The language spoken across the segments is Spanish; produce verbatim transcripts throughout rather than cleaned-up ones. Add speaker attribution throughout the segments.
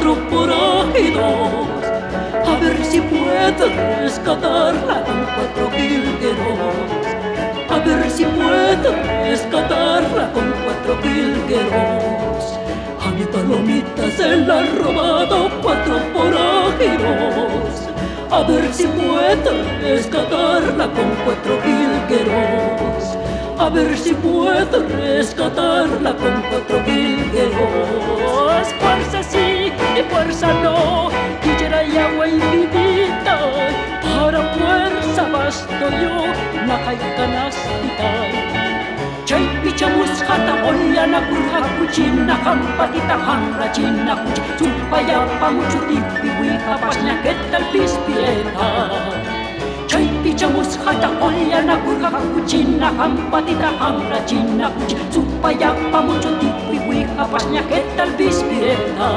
Speaker 1: cuatro forajidos, a ver si puedo rescatarla con cuatro jilgueros, a ver si puedo rescatarla con cuatro jilgueros. A mi palomita se la han robado cuatro forajidos, a ver si puedo rescatarla con cuatro jilgueros, a ver si puedo rescatarla con cuatro jilgueros. Fuerza sí y fuerza no, tijera y agua infinita, para fuerza basto yo, naja y canastita. Chaypi chamusqata ollana kurqa kuchina hampatita hanrachina kuchi supayapa muchutipi wiqapashña quetal pispireta. Chaypi chamusqata ollana kurqa kuchina hampatita hanrachina kuchi supayapa muchutipi wiqapashña quetal pispireta.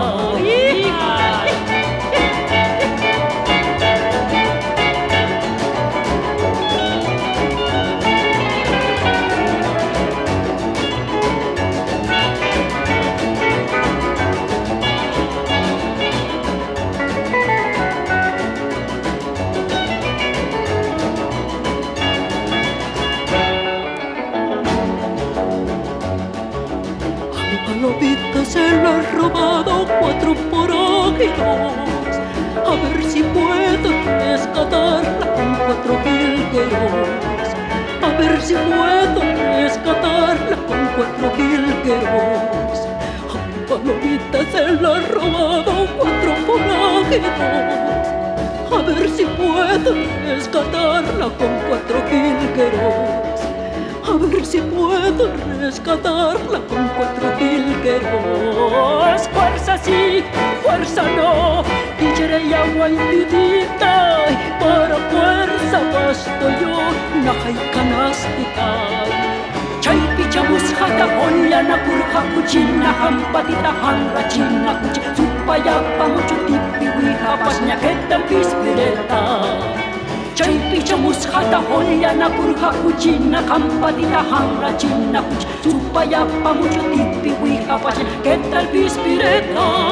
Speaker 1: Palomita se la han robado cuatro forajidos, a ver si puedo rescatarla con cuatro jilgueros, a ver si puedo rescatarla con cuatro jilgueros. A mi palomita se la han robado cuatro forajidos, a ver si puedo rescatarla con cuatro jilgueros, a ver si puedo rescatarla con cuatro jilgueros. Fuerza sí, fuerza no, tijera y agua infinita, para fuerza basto yo, naja y canastita. Chaypi chamusqata ollana kurqa kuchina hampatita hanrachina kuchi supayapa muchutipi wiqapashña quetal pispireta. Chaypi chamusqata ollana kurqa kuchina hampatita hanrachina kuchi supayapa muchutipi wiqapashña quetal pispireta.